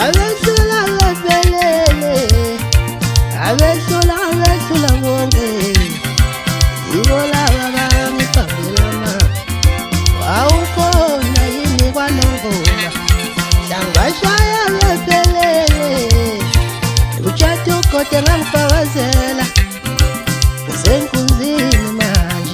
Abesula lepelele, abesula bonke. Ibola baba ngipambelana. Awukhona yini kwanongoma. Shangashaya lepelele. Uchathi ukhothe ngangifakazela. Ngisenkunzini manje.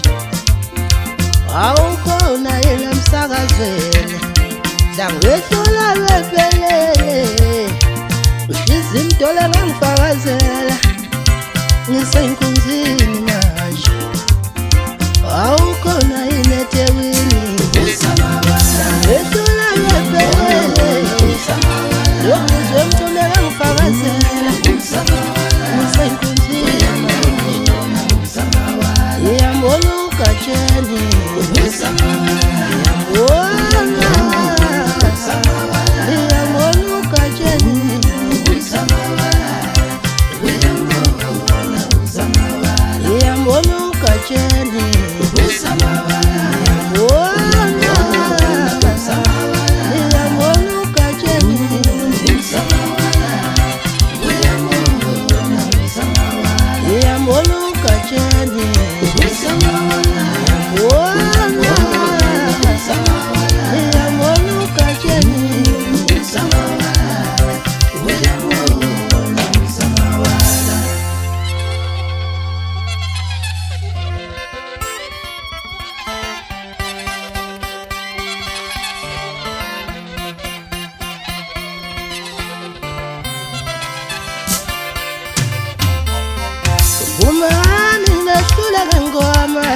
Awukhona yini emsakazweni. Shangwesula lepelele. Ushiza imdole ngangifakazela. Ngisenkunzini manje. Awukhona yini eThekwini. Shangwesula lepelele. Lokuzwe imdole ngangifakazela. Ngisenkunzini manje. Iyambona ugatsheni. Umani ngasula ngoma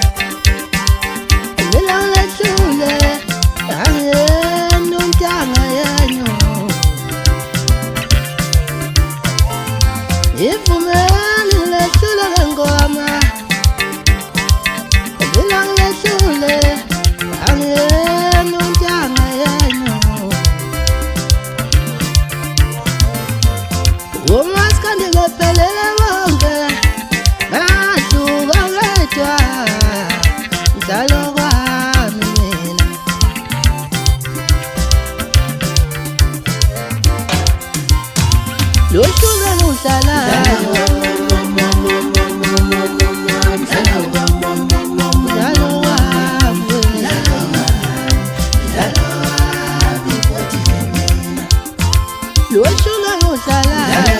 Nila ngasule Angenu ntanga yanyo Ifumani ngasula ngoma Nila ngasule Angenu ntanga yanyo Umaskandi ngapelele bonke Njalo kwami mina Lushuka ngusalayo Njalo kwami Lushuka ngusalayo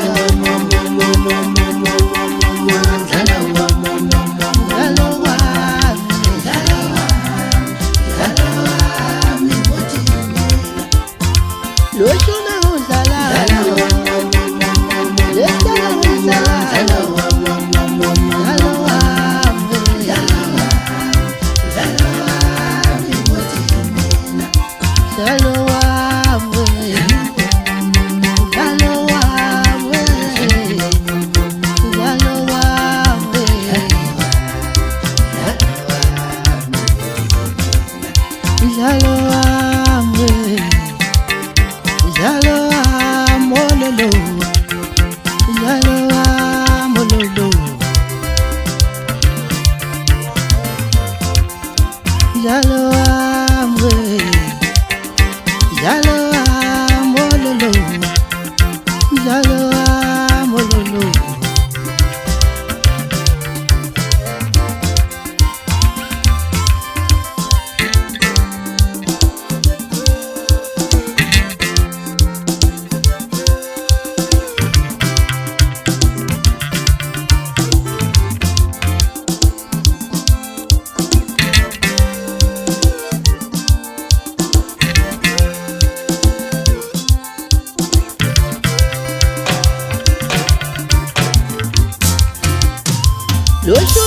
Lucho